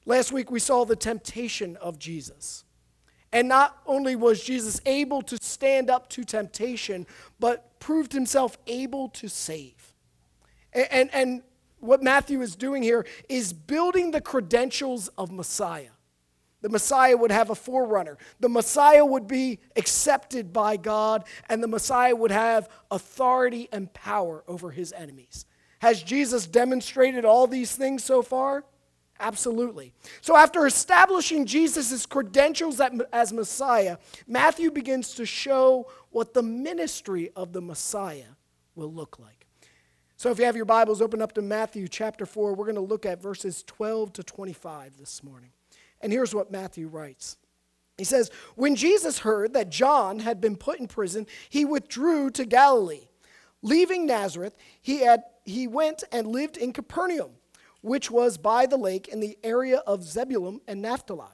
Last week we saw the temptation of Jesus. And not only was Jesus able to stand up to temptation, but proved himself able to save. And what Matthew is doing here is building the credentials of Messiah. The Messiah would have a forerunner. The Messiah would be accepted by God, and the Messiah would have authority and power over his enemies. Has Jesus demonstrated all these things so far? Absolutely. So after establishing Jesus' credentials as Messiah, Matthew begins to show what the ministry of the Messiah will look like. So if you have your Bibles, open up to Matthew chapter 4. We're going to look at verses 12 to 25 this morning. And here's what Matthew writes. He says, "When Jesus heard that John had been put in prison, he withdrew to Galilee. Leaving Nazareth, he went and lived in Capernaum, which was by the lake in the area of Zebulun and Naphtali.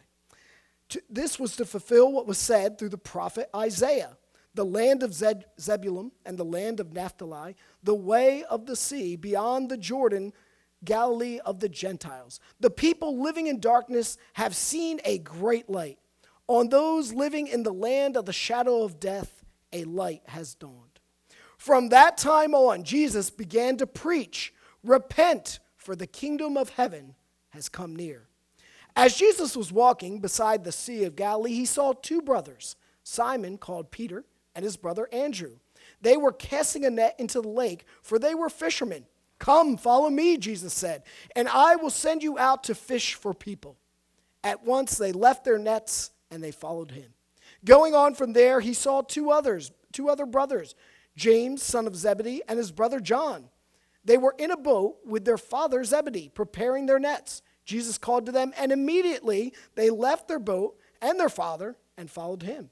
This was to fulfill what was said through the prophet Isaiah. The land of Zebulun and the land of Naphtali, the way of the sea beyond the Jordan, Galilee of the Gentiles. The people living in darkness have seen a great light. On those living in the land of the shadow of death, a light has dawned." From that time on, Jesus began to preach, "Repent, for the kingdom of heaven has come near." As Jesus was walking beside the Sea of Galilee, he saw two brothers, Simon, called Peter, and his brother Andrew. They were casting a net into the lake, for they were fishermen. "Come, follow me," Jesus said, "and I will send you out to fish for people." At once they left their nets and they followed him. Going on from there, he saw two other brothers, James, son of Zebedee, and his brother John. They were in a boat with their father Zebedee, preparing their nets. Jesus called to them, and immediately they left their boat and their father and followed him.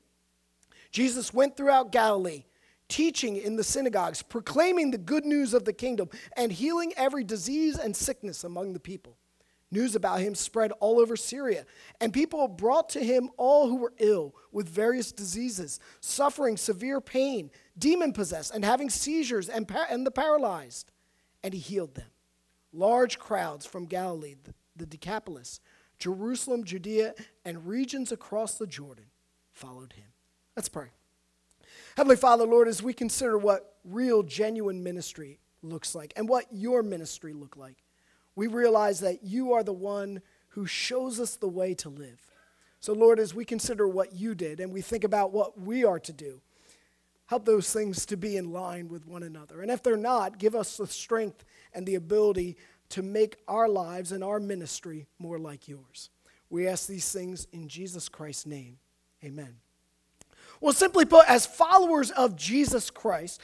Jesus went throughout Galilee, teaching in the synagogues, proclaiming the good news of the kingdom, and healing every disease and sickness among the people. News about him spread all over Syria, and people brought to him all who were ill with various diseases, suffering severe pain, demon-possessed, and having seizures, and the paralyzed. And he healed them. Large crowds from Galilee, the Decapolis, Jerusalem, Judea, and regions across the Jordan followed him. Let's pray. Heavenly Father, Lord, as we consider what real, genuine ministry looks like and what your ministry looked like, we realize that you are the one who shows us the way to live. So, Lord, as we consider what you did and we think about what we are to do, help those things to be in line with one another. And if they're not, give us the strength and the ability to make our lives and our ministry more like yours. We ask these things in Jesus Christ's name. Amen. Well, simply put, as followers of Jesus Christ,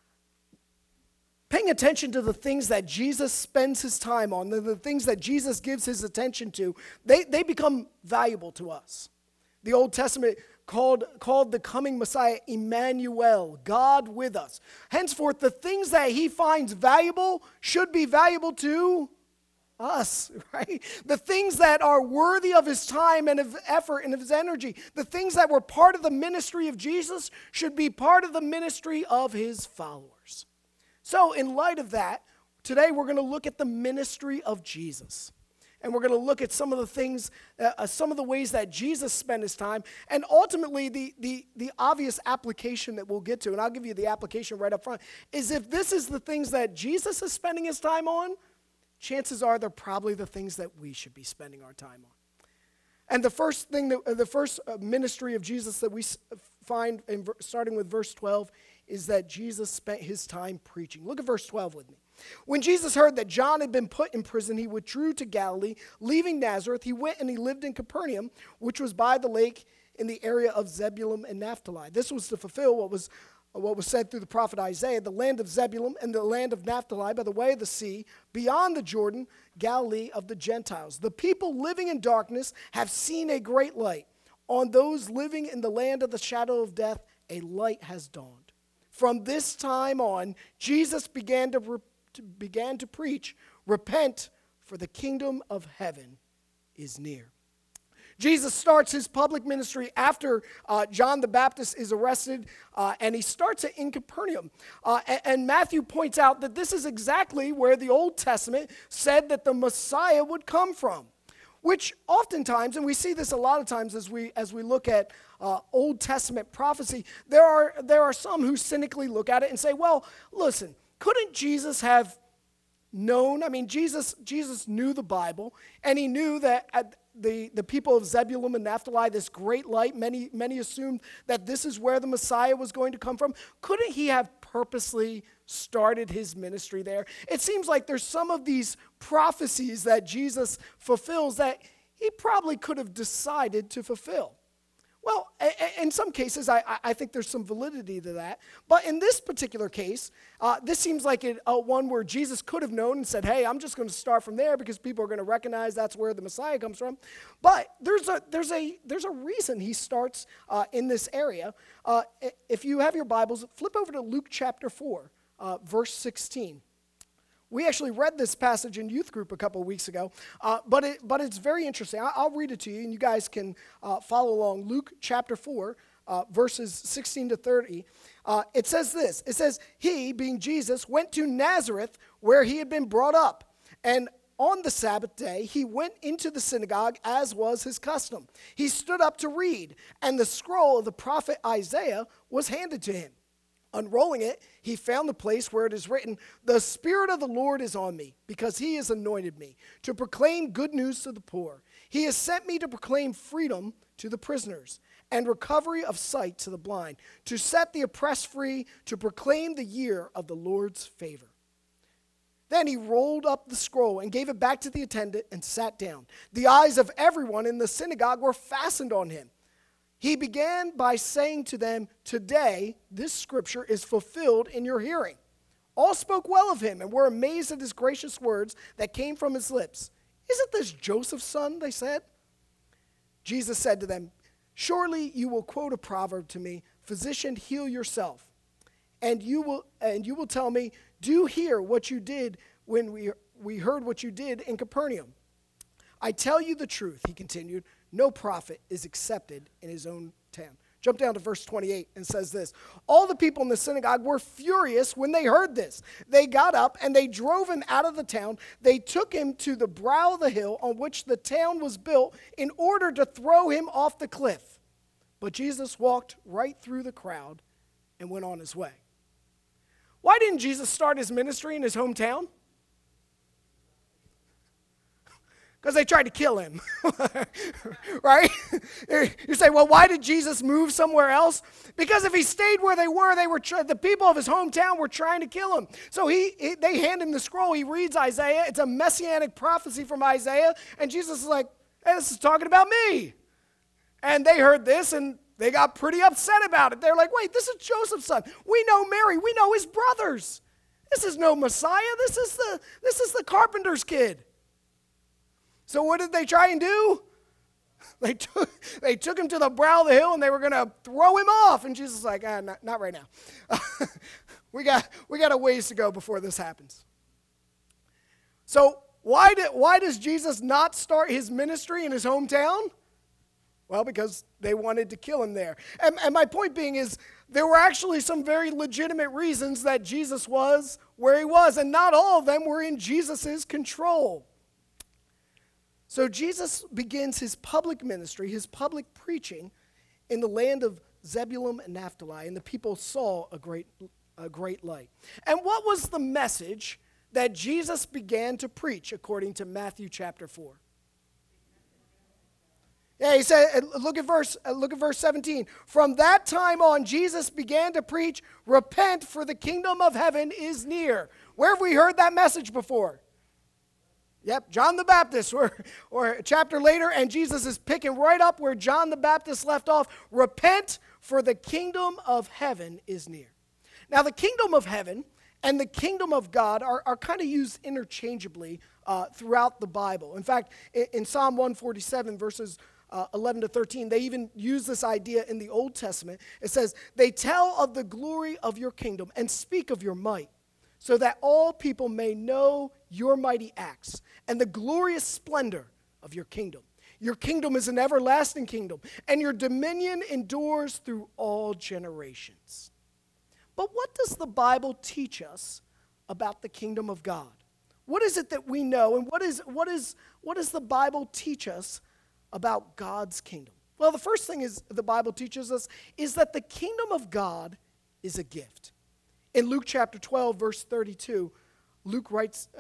paying attention to the things that Jesus spends his time on, the things that Jesus gives his attention to, they become valuable to us. The Old Testament called the coming Messiah Emmanuel, God with us. Henceforth, the things that he finds valuable should be valuable to us, right? The things that are worthy of his time and of effort and of his energy, the things that were part of the ministry of Jesus should be part of the ministry of his followers. So in light of that, today we're going to look at the ministry of Jesus. And we're going to look at some of the things, some of the ways that Jesus spent his time, and ultimately the obvious application that we'll get to, and I'll give you the application right up front, is if this is the things that Jesus is spending his time on, chances are they're probably the things that we should be spending our time on. And the first ministry of Jesus that we find, starting with verse 12, is that Jesus spent his time preaching. Look at verse 12 with me. When Jesus heard that John had been put in prison, he withdrew to Galilee. Leaving Nazareth, he went and he lived in Capernaum, which was by the lake in the area of Zebulun and Naphtali. This was to fulfill what was said through the prophet Isaiah, the land of Zebulun and the land of Naphtali by the way of the sea, beyond the Jordan, Galilee of the Gentiles. The people living in darkness have seen a great light. On those living in the land of the shadow of death, a light has dawned. From this time on, Jesus began to preach, "Repent, for the kingdom of heaven is near." Jesus starts his public ministry after John the Baptist is arrested, and he starts it in Capernaum. And Matthew points out that this is exactly where the Old Testament said that the Messiah would come from. which oftentimes, and we see this a lot of times as we look at Old Testament prophecy, there are some who cynically look at it and say, well, listen, couldn't Jesus have known? I mean, Jesus knew the Bible, and he knew that the people of Zebulun and Naphtali, this great light, many assumed that this is where the Messiah was going to come from. Couldn't he have purposely started his ministry there? It seems like there's some of these prophecies that Jesus fulfills that he probably could have decided to fulfill. Well, in some cases, I think there's some validity to that. But in this particular case, this seems like one where Jesus could have known and said, hey, I'm just going to start from there because people are going to recognize that's where the Messiah comes from. But there's a reason he starts in this area. If you have your Bibles, flip over to Luke chapter 4, verse 16. We actually read this passage in youth group a couple of weeks ago, but it's very interesting. I'll read it to you, and you guys can follow along. Luke chapter 4, verses 16 to 30. It says this. It says, he, being Jesus, went to Nazareth where he had been brought up, and on the Sabbath day, he went into the synagogue as was his custom. He stood up to read, and the scroll of the prophet Isaiah was handed to him. Unrolling it, he found the place where it is written, the Spirit of the Lord is on me, because he has anointed me to proclaim good news to the poor. He has sent me to proclaim freedom to the prisoners and recovery of sight to the blind, to set the oppressed free, to proclaim the year of the Lord's favor. Then he rolled up the scroll and gave it back to the attendant and sat down. The eyes of everyone in the synagogue were fastened on him. He began by saying to them, today this scripture is fulfilled in your hearing. All spoke well of him and were amazed at his gracious words that came from his lips. Isn't this Joseph's son? They said. Jesus said to them, surely you will quote a proverb to me, physician, heal yourself. And you will tell me, do hear what you did when we heard what you did in Capernaum. I tell you the truth, he continued, no prophet is accepted in his own town. Jump down to verse 28 and says this. All the people in the synagogue were furious when they heard this. They got up and they drove him out of the town. They took him to the brow of the hill on which the town was built in order to throw him off the cliff. But Jesus walked right through the crowd and went on his way. Why didn't Jesus start his ministry in his hometown? Because they tried to kill him, right? You say, well, why did Jesus move somewhere else? Because if he stayed where they were the people of his hometown were trying to kill him. So they hand him the scroll. He reads Isaiah. It's a messianic prophecy from Isaiah. And Jesus is like, hey, this is talking about me. And they heard this, and they got pretty upset about it. They're like, wait, this is Joseph's son. We know Mary. We know his brothers. This is no Messiah. This is the carpenter's kid. So what did they try and do? They took him to the brow of the hill and they were going to throw him off. And Jesus is like, not right now. we got a ways to go before this happens. So why does Jesus not start his ministry in his hometown? Well, because they wanted to kill him there. And my point being is there were actually some very legitimate reasons that Jesus was where he was. And not all of them were in Jesus' control. So Jesus begins his public ministry, his public preaching in the land of Zebulun and Naphtali, and the people saw a great light. And what was the message that Jesus began to preach according to Matthew chapter 4? Yeah, he said, look at verse 17. From that time on, Jesus began to preach, repent, for the kingdom of heaven is near. Where have we heard that message before? Yep, John the Baptist, or a chapter later, and Jesus is picking right up where John the Baptist left off. Repent, for the kingdom of heaven is near. Now, the kingdom of heaven and the kingdom of God are kind of used interchangeably throughout the Bible. In fact, in Psalm 147, verses 11 to 13, they even use this idea in the Old Testament. It says, they tell of the glory of your kingdom and speak of your might, so that all people may know your mighty acts and the glorious splendor of your kingdom. Your kingdom is an everlasting kingdom, and your dominion endures through all generations. But what does the Bible teach us about the kingdom of God? What is it that we know, and what does the Bible teach us about God's kingdom? Well, the first thing is the Bible teaches us is that the kingdom of God is a gift. In Luke chapter 12, verse 32, Luke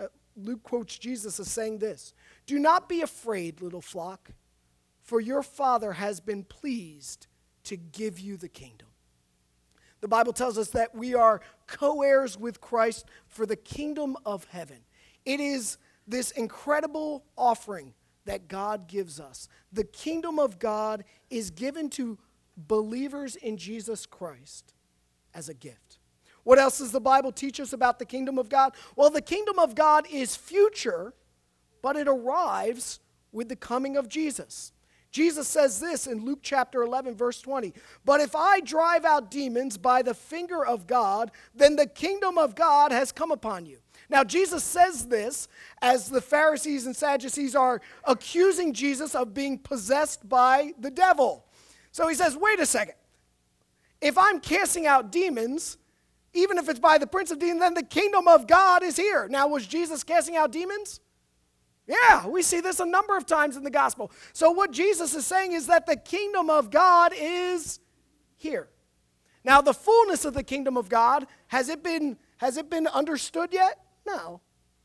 quotes Jesus as saying this: "Do not be afraid, little flock, for your Father has been pleased to give you the kingdom." The Bible tells us that we are co-heirs with Christ for the kingdom of heaven. It is this incredible offering that God gives us. The kingdom of God is given to believers in Jesus Christ as a gift. What else does the Bible teach us about the kingdom of God? Well, the kingdom of God is future, but it arrives with the coming of Jesus. Jesus says this in Luke chapter 11, verse 20, "But if I drive out demons by the finger of God, then the kingdom of God has come upon you." Now, Jesus says this as the Pharisees and Sadducees are accusing Jesus of being possessed by the devil. So he says, wait a second. If I'm casting out demons, even if it's by the prince of demons, then the kingdom of God is here. Now, was Jesus casting out demons? Yeah, we see this a number of times in the gospel. So what Jesus is saying is that the kingdom of God is here. Now, the fullness of the kingdom of God, has it been understood yet? No.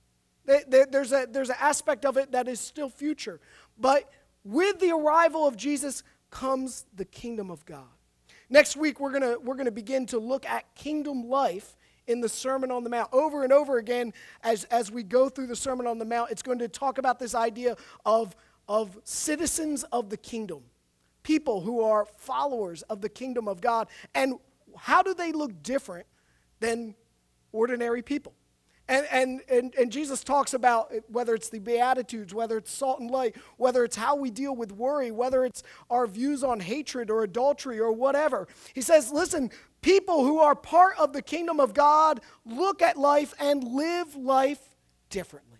There's an aspect of it that is still future. But with the arrival of Jesus comes the kingdom of God. Next week, we're gonna begin to look at kingdom life in the Sermon on the Mount. Over and over again, as we go through the Sermon on the Mount, it's going to talk about this idea of citizens of the kingdom, people who are followers of the kingdom of God, and how do they look different than ordinary people. And Jesus talks about whether it's the Beatitudes, whether it's salt and light, whether it's how we deal with worry, whether it's our views on hatred or adultery or whatever. He says, listen, people who are part of the kingdom of God look at life and live life differently.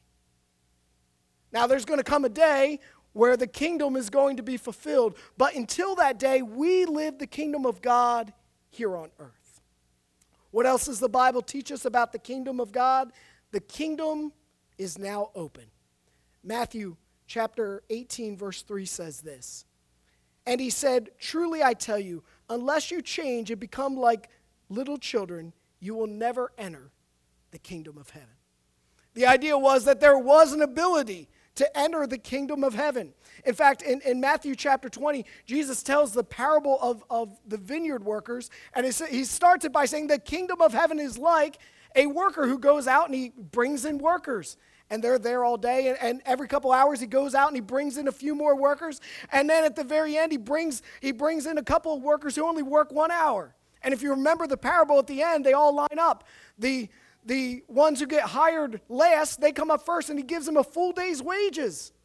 Now, there's going to come a day where the kingdom is going to be fulfilled, but until that day, we live the kingdom of God here on earth. What else does the Bible teach us about the kingdom of God? The kingdom is now open. Matthew chapter 18, verse 3 says this. "And he said, 'Truly I tell you, unless you change and become like little children, you will never enter the kingdom of heaven.'" The idea was that there was an ability to enter the kingdom of heaven. In fact, in Matthew chapter 20, Jesus tells the parable of the vineyard workers, and he starts it by saying the kingdom of heaven is like a worker who goes out and he brings in workers. And they're there all day, and every couple hours he goes out and he brings in a few more workers. And then at the very end, he brings in a couple of workers who only work 1 hour. And if you remember the parable at the end, they all line up. The ones who get hired last, they come up first, and he gives them a full day's wages.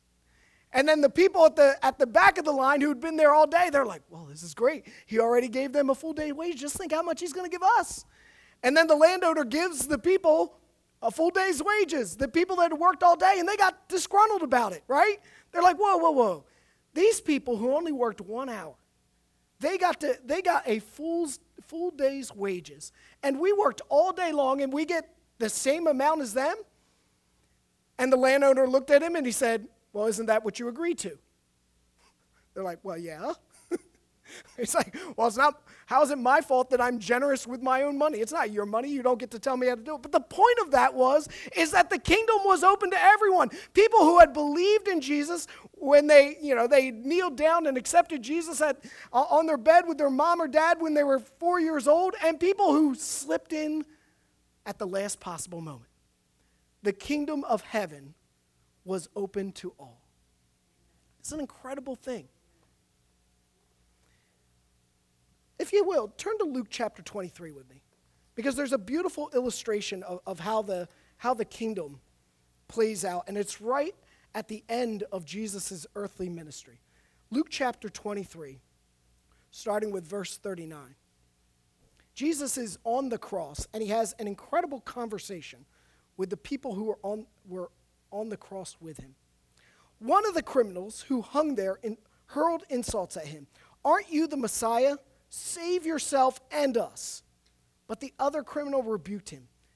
And then the people at the back of the line who'd been there all day, they're like, well, this is great. He already gave them a full day's wage. Just think how much he's going to give us. And then the landowner gives the people a full day's wages, the people that had worked all day, and they got disgruntled about it, right? They're like, whoa. These people who only worked 1 hour, they got a full day's wages. And we worked all day long, and we get the same amount as them? And the landowner looked at him, and he said, well, isn't that what you agreed to? They're like, well, yeah. It's like, well, how is it my fault that I'm generous with my own money? It's not your money. You don't get to tell me how to do it. But the point of that is that the kingdom was open to everyone. People who had believed in Jesus when they kneeled down and accepted Jesus on their bed with their mom or dad when they were 4 years old, and people who slipped in at the last possible moment. The kingdom of heaven was open to all. It's an incredible thing. If you will, turn to Luke chapter 23 with me, because there's a beautiful illustration of how the kingdom plays out, and it's right at the end of Jesus' earthly ministry. Luke chapter 23, starting with verse 39. Jesus is on the cross, and he has an incredible conversation with the people who were on the cross with him. One of the criminals who hung there hurled insults at him. "Aren't you the Messiah? Save yourself and us." But the other criminal rebuked him.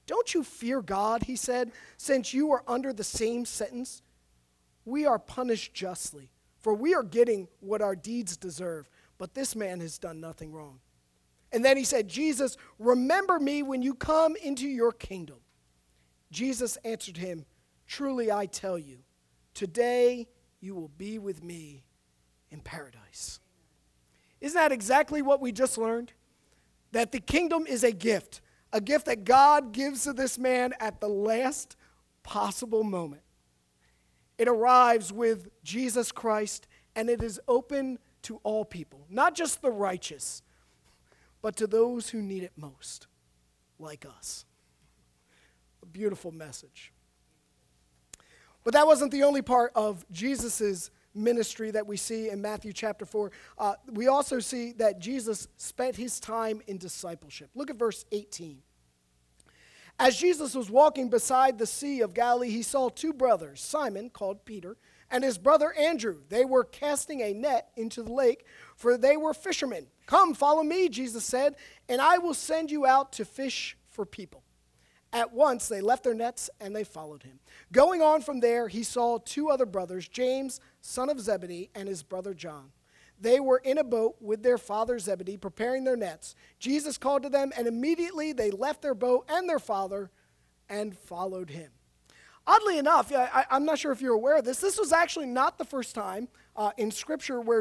"Don't you fear God," he said, "since you are under the same sentence? We are punished justly, for we are getting what our deeds deserve, but this man has done nothing wrong." And then he said, "Jesus, remember me when you come into your kingdom." Jesus answered him, "Truly I tell you, today you will be with me in paradise." Isn't that exactly what we just learned? That the kingdom is a gift that God gives to this man at the last possible moment. It arrives with Jesus Christ, and it is open to all people, not just the righteous, but to those who need it most, like us. A beautiful message. But that wasn't the only part of Jesus' ministry that we see in Matthew chapter 4. We also see that Jesus spent his time in discipleship. Look at verse 18. As Jesus was walking beside the Sea of Galilee, he saw two brothers, Simon, called Peter, and his brother Andrew. They were casting a net into the lake, for they were fishermen. "Come, follow me," Jesus said, "and I will send you out to fish for people." At once they left their nets and they followed him. Going on from there, he saw two other brothers, James, son of Zebedee, and his brother John. They were in a boat with their father Zebedee, preparing their nets. Jesus called to them, and immediately they left their boat and their father and followed him. Oddly enough, I'm not sure if you're aware of this. This was actually not the first time in Scripture where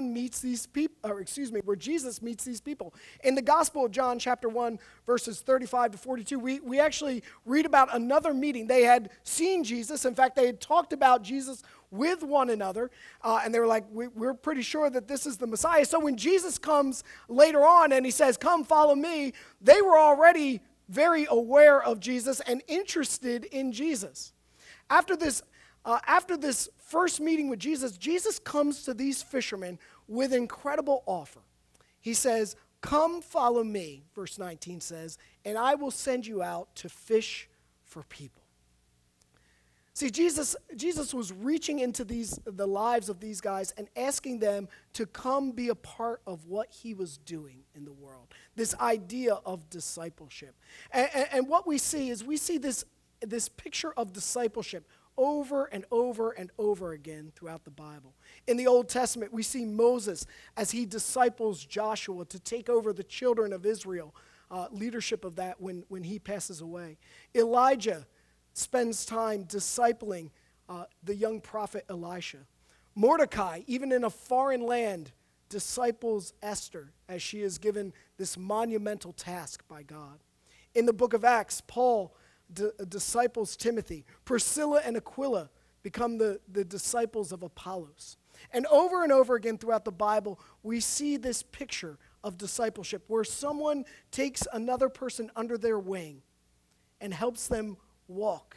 where Jesus meets these people. In the Gospel of John, chapter 1, verses 35 to 42, we actually read about another meeting. They had seen Jesus. In fact, they had talked about Jesus with one another, and they were like, we're pretty sure that this is the Messiah. So when Jesus comes later on and he says, "Come, follow me," they were already very aware of Jesus and interested in Jesus. After this first meeting with Jesus, Jesus comes to these fishermen with an incredible offer. He says, "Come, follow me," verse 19 says, "and I will send you out to fish for people." See, Jesus was reaching into the lives of these guys and asking them to come be a part of what he was doing in the world, this idea of discipleship. And what we see is this picture of discipleship over and over and over again throughout the Bible. In the Old Testament, we see Moses as he disciples Joshua to take over the children of Israel, leadership of that when he passes away. Elijah spends time discipling the young prophet Elisha. Mordecai, even in a foreign land, disciples Esther as she is given this monumental task by God. In the book of Acts, Paul disciples Timothy. Priscilla and Aquila become the disciples of Apollos. And over again throughout the Bible, we see this picture of discipleship where someone takes another person under their wing and helps them walk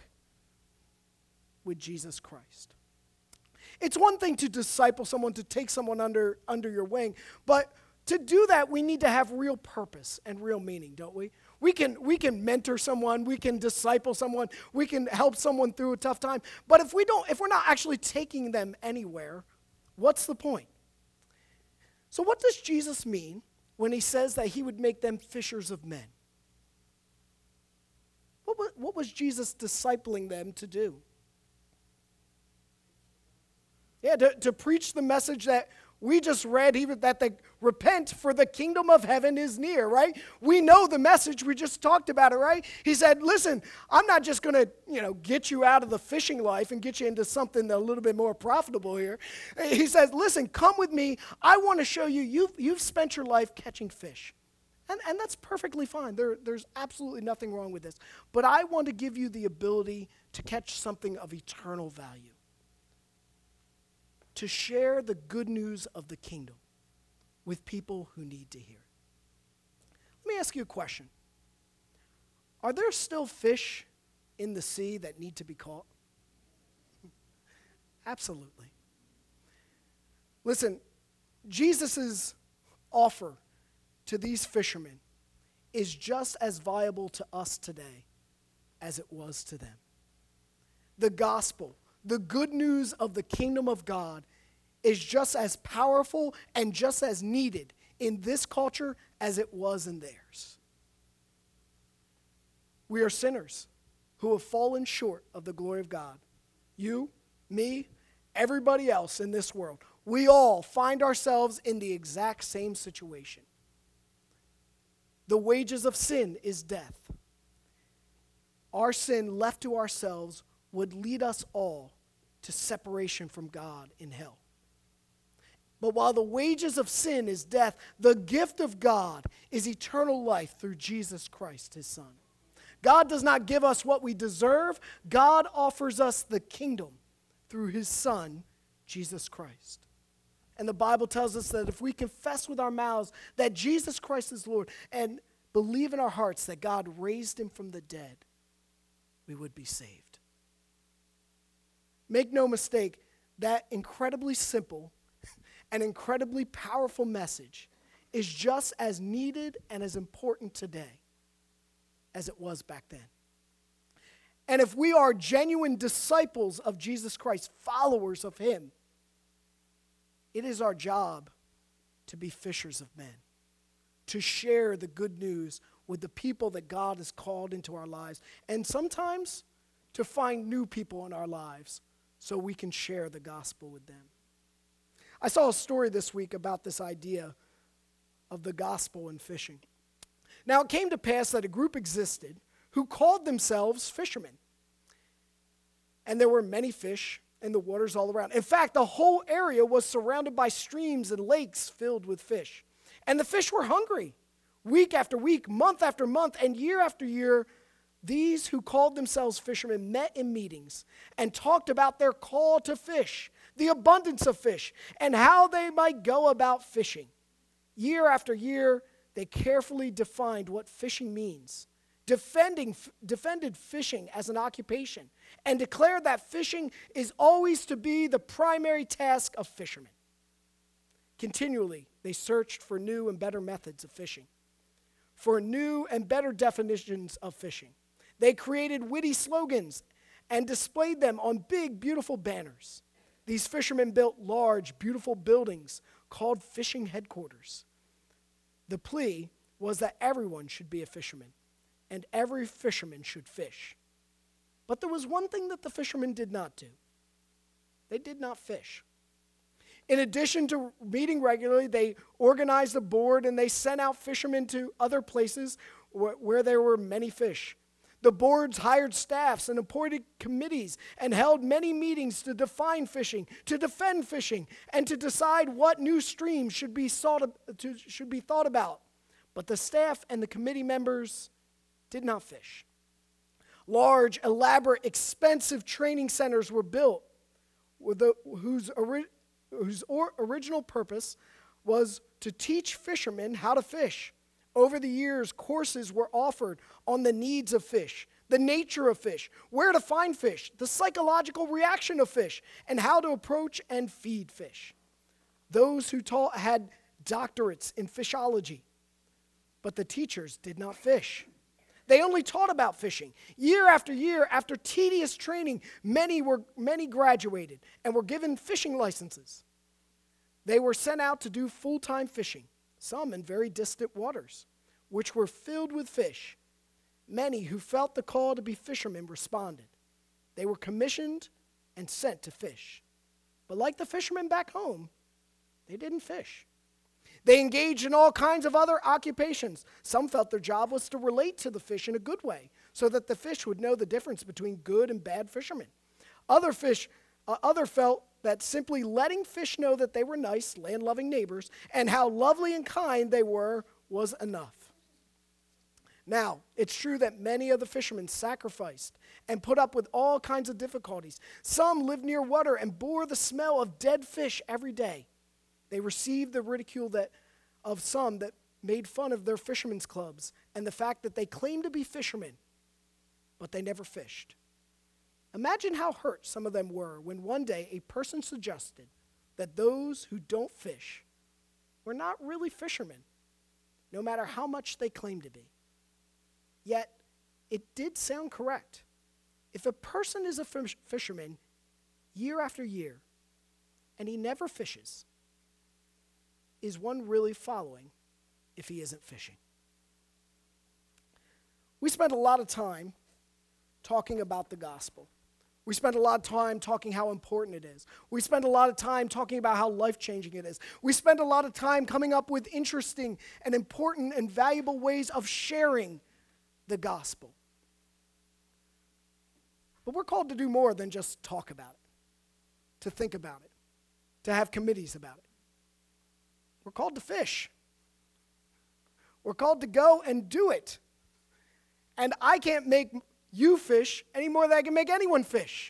with Jesus Christ. It's one thing to disciple someone, to take someone under your wing, but to do that, we need to have real purpose and real meaning, don't we? We can mentor someone, we can disciple someone, we can help someone through a tough time, but if we're not actually taking them anywhere, what's the point? So what does Jesus mean when he says that he would make them fishers of men? What was Jesus discipling them to do? Yeah, to preach the message that we just read, that they repent, for the kingdom of heaven is near, right? We know the message. We just talked about it, right? He said, listen, I'm not just going to, get you out of the fishing life and get you into something a little bit more profitable here. He says, listen, come with me. I want to show you, you've spent your life catching fish. And that's perfectly fine. There's absolutely nothing wrong with this. But I want to give you the ability to catch something of eternal value. To share the good news of the kingdom with people who need to hear it. Let me ask you a question. Are there still fish in the sea that need to be caught? Absolutely. Listen, Jesus' offer to these fishermen is just as viable to us today as it was to them. The gospel, the good news of the kingdom of God, is just as powerful and just as needed in this culture as it was in theirs. We are sinners who have fallen short of the glory of God. You, me, everybody else in this world. We all find ourselves in the exact same situation. The wages of sin is death. Our sin left to ourselves would lead us all to separation from God in hell. But while the wages of sin is death, the gift of God is eternal life through Jesus Christ, his Son. God does not give us what we deserve. God offers us the kingdom through his Son, Jesus Christ. And the Bible tells us that if we confess with our mouths that Jesus Christ is Lord and believe in our hearts that God raised him from the dead, we would be saved. Make no mistake, that incredibly simple and incredibly powerful message is just as needed and as important today as it was back then. And if we are genuine disciples of Jesus Christ, followers of him, it is our job to be fishers of men, to share the good news with the people that God has called into our lives, and sometimes to find new people in our lives so we can share the gospel with them. I saw a story this week about this idea of the gospel and fishing. Now, it came to pass that a group existed who called themselves fishermen. And there were many fish in the waters all around. In fact, the whole area was surrounded by streams and lakes filled with fish. And the fish were hungry. Week after week, month after month, and year after year, these who called themselves fishermen met in meetings and talked about their call to fish, the abundance of fish, and how they might go about fishing. Year after year, they carefully defined what fishing means, defended fishing as an occupation, and declared that fishing is always to be the primary task of fishermen. Continually, they searched for new and better methods of fishing, for new and better definitions of fishing. They created witty slogans and displayed them on big, beautiful banners. These fishermen built large, beautiful buildings called fishing headquarters. The plea was that everyone should be a fisherman, and every fisherman should fish. But there was one thing that the fishermen did not do. They did not fish. In addition to meeting regularly, they organized a board and they sent out fishermen to other places where there were many fish. The boards hired staffs and appointed committees and held many meetings to define fishing, to defend fishing, and to decide what new streams should be thought about. But the staff and the committee members did not fish. Large, elaborate, expensive training centers were built whose original purpose was to teach fishermen how to fish. Over the years, courses were offered on the needs of fish, the nature of fish, where to find fish, the psychological reaction of fish, and how to approach and feed fish. Those who taught had doctorates in fishology, but the teachers did not fish. They only taught about fishing. Year, after tedious training, many graduated and were given fishing licenses. They were sent out to do full-time fishing, some in very distant waters, which were filled with fish. Many who felt the call to be fishermen responded. They were commissioned and sent to fish. But like the fishermen back home, they didn't fish. They engaged in all kinds of other occupations. Some felt their job was to relate to the fish in a good way, so that the fish would know the difference between good and bad fishermen. Other felt that simply letting fish know that they were nice, land-loving neighbors, and how lovely and kind they were was enough. Now, it's true that many of the fishermen sacrificed and put up with all kinds of difficulties. Some lived near water and bore the smell of dead fish every day. They received the ridicule of some that made fun of their fishermen's clubs and the fact that they claimed to be fishermen, but they never fished. Imagine how hurt some of them were when one day a person suggested that those who don't fish were not really fishermen, no matter how much they claim to be. Yet, it did sound correct. If a person is a fisherman year after year and he never fishes, is one really following if he isn't fishing? We spend a lot of time talking about the gospel. We spend a lot of time talking how important it is. We spend a lot of time talking about how life-changing it is. We spend a lot of time coming up with interesting and important and valuable ways of sharing the gospel. But we're called to do more than just talk about it, to think about it, to have committees about it. We're called to fish. We're called to go and do it. And I can't make you fish any more than I can make anyone fish.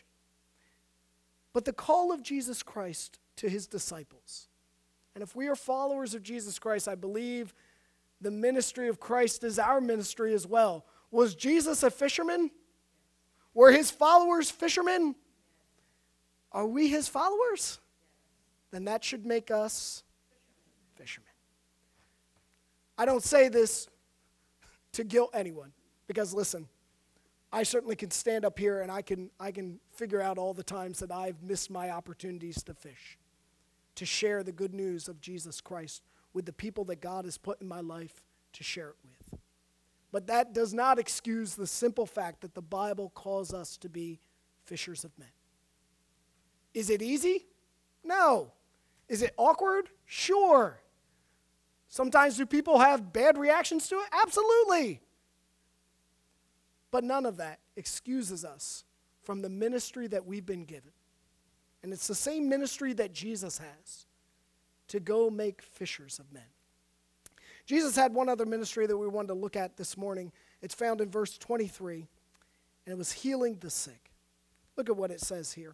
But the call of Jesus Christ to his disciples, and if we are followers of Jesus Christ, I believe the ministry of Christ is our ministry as well. Was Jesus a fisherman? Were his followers fishermen? Are we his followers? Then that should make us fishermen. I don't say this to guilt anyone, because listen, I certainly can stand up here and I can figure out all the times that I've missed my opportunities to fish, to share the good news of Jesus Christ with the people that God has put in my life to share it with. But that does not excuse the simple fact that the Bible calls us to be fishers of men. Is it easy? No. Is it awkward? Sure. Sometimes do people have bad reactions to it? Absolutely. But none of that excuses us from the ministry that we've been given. And it's the same ministry that Jesus has, to go make fishers of men. Jesus had one other ministry that we wanted to look at this morning. It's found in verse 23, and it was healing the sick. Look at what it says here.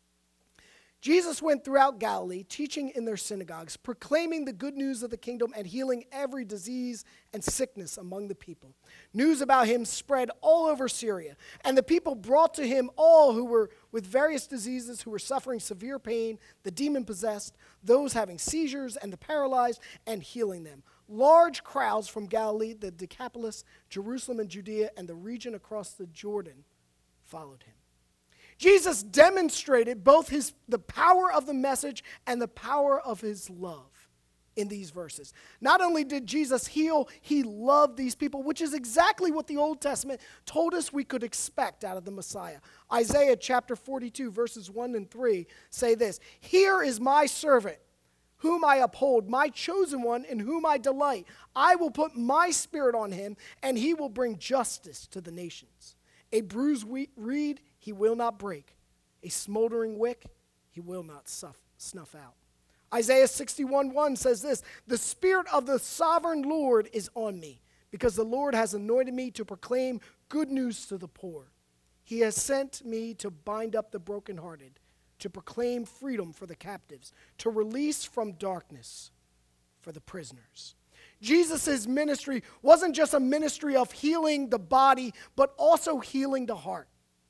Jesus went throughout Galilee, teaching in their synagogues, proclaiming the good news of the kingdom and healing every disease and sickness among the people. News about him spread all over Syria, and the people brought to him all who were with various diseases, who were suffering severe pain, the demon-possessed, those having seizures, and the paralyzed, and healing them. Large crowds from Galilee, the Decapolis, Jerusalem and Judea, and the region across the Jordan followed him. Jesus demonstrated both the power of the message and the power of his love in these verses. Not only did Jesus heal, he loved these people, which is exactly what the Old Testament told us we could expect out of the Messiah. Isaiah chapter 42, verses 1 and 3 say this: "Here is my servant, whom I uphold, my chosen one in whom I delight. I will put my spirit on him, and he will bring justice to the nations. A bruised reed he will not break. A smoldering wick he will not snuff out." Isaiah 61:1 says this: "The Spirit of the sovereign Lord is on me, because the Lord has anointed me to proclaim good news to the poor. He has sent me to bind up the brokenhearted, to proclaim freedom for the captives, to release from darkness for the prisoners." Jesus' ministry wasn't just a ministry of healing the body, but also healing the heart.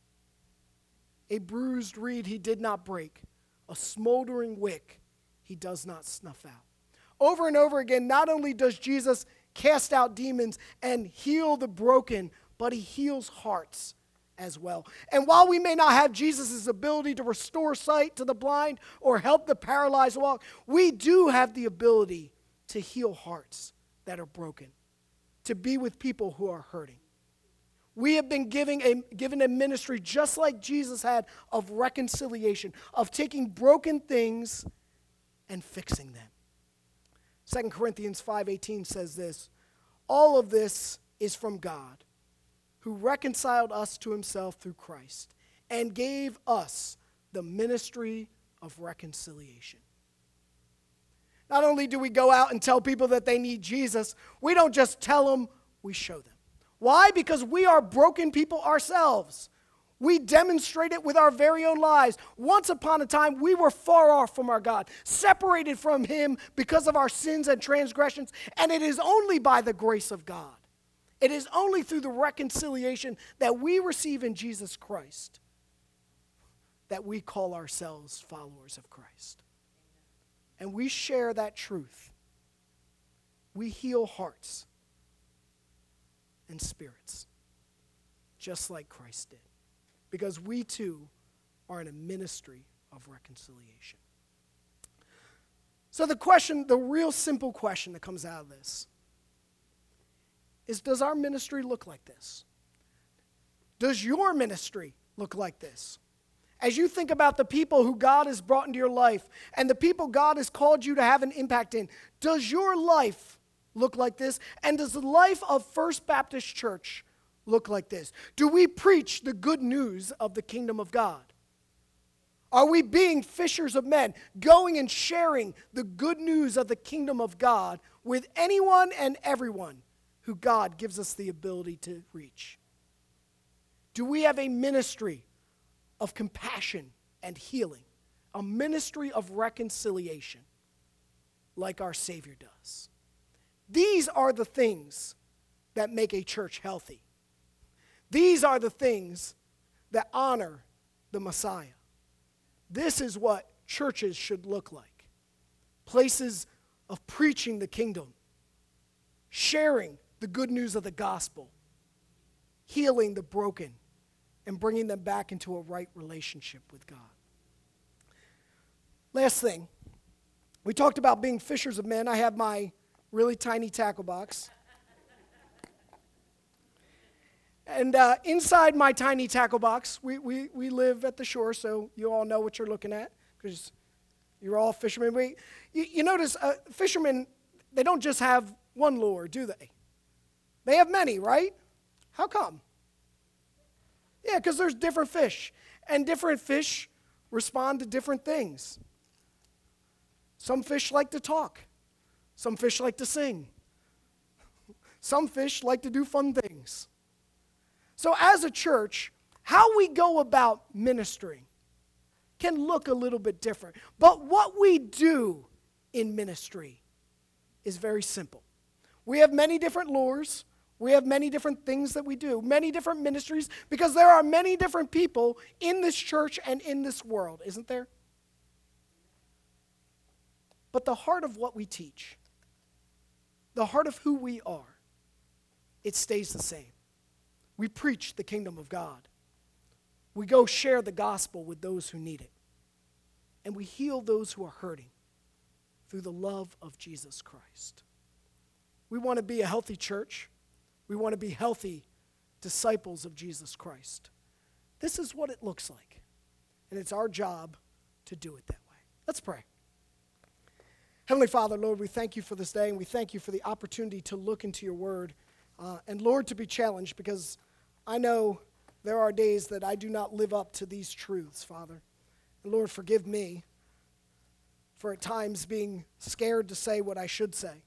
A bruised reed he did not break. A smoldering wick he does not snuff out. Over and over again, not only does Jesus cast out demons and heal the broken, but he heals hearts as well. And while we may not have Jesus' ability to restore sight to the blind or help the paralyzed walk, we do have the ability to heal hearts that are broken, to be with people who are hurting. We have been given a ministry just like Jesus had, of reconciliation, of taking broken things and fixing them. 2 Corinthians 5:18 says this: "All of this is from God, who reconciled us to himself through Christ and gave us the ministry of reconciliation." Not only do we go out and tell people that they need Jesus, we don't just tell them, we show them. Why? Because we are broken people ourselves. We demonstrate it with our very own lives. Once upon a time, we were far off from our God, separated from him because of our sins and transgressions, and it is only by the grace of God. It is only through the reconciliation that we receive in Jesus Christ that we call ourselves followers of Christ. And we share that truth. We heal hearts and spirits, just like Christ did, because we too are in a ministry of reconciliation. So the real simple question that comes out of this is, does our ministry look like this? Does your ministry look like this? As you think about the people who God has brought into your life and the people God has called you to have an impact in, does your life look like this? And does the life of First Baptist Church look like this? Do we preach the good news of the kingdom of God? Are we being fishers of men, going and sharing the good news of the kingdom of God with anyone and everyone who God gives us the ability to reach? Do we have a ministry of compassion and healing, a ministry of reconciliation like our Savior does? These are the things that make a church healthy. These are the things that honor the Messiah. This is what churches should look like. Places of preaching the kingdom, sharing the good news of the gospel, healing the broken, and bringing them back into a right relationship with God. Last thing, we talked about being fishers of men. I have my really tiny tackle box. And inside my tiny tackle box, we live at the shore, so you all know what you're looking at, because you're all fishermen. You notice fishermen, they don't just have one lure, do they? They have many, right? How come? Yeah, because there's different fish, and different fish respond to different things. Some fish like to talk. Some fish like to sing. Some fish like to do fun things. So as a church, how we go about ministering can look a little bit different. But what we do in ministry is very simple. We have many different lures. We have many different things that we do, many different ministries, because there are many different people in this church and in this world, isn't there? But the heart of what we teach, the heart of who we are, it stays the same. We preach the kingdom of God. We go share the gospel with those who need it. And we heal those who are hurting through the love of Jesus Christ. We want to be a healthy church. We want to be healthy disciples of Jesus Christ. This is what it looks like. And it's our job to do it that way. Let's pray. Heavenly Father, Lord, we thank you for this day, and we thank you for the opportunity to look into your word. And Lord, to be challenged, because I know there are days that I do not live up to these truths, Father. And Lord, forgive me for at times being scared to say what I should say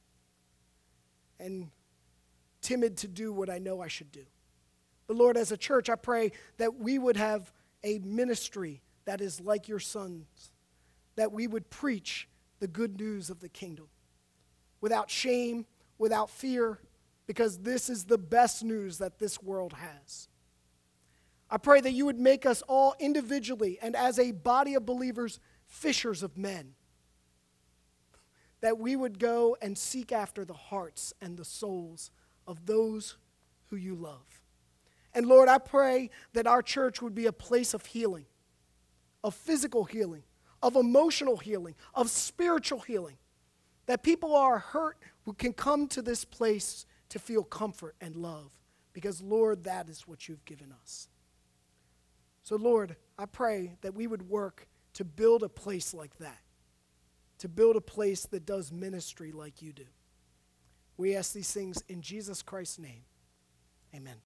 and timid to do what I know I should do. But Lord, as a church, I pray that we would have a ministry that is like your Son's, that we would preach the good news of the kingdom without shame, without fear, because this is the best news that this world has. I pray that you would make us all individually and as a body of believers, fishers of men. That we would go and seek after the hearts and the souls of those who you love. And Lord, I pray that our church would be a place of healing, of physical healing, of emotional healing, of spiritual healing. That people who are hurt who can come to this place to feel comfort and love. Because, Lord, that is what you've given us. So, Lord, I pray that we would work to build a place like that. To build a place that does ministry like you do. We ask these things in Jesus Christ's name. Amen.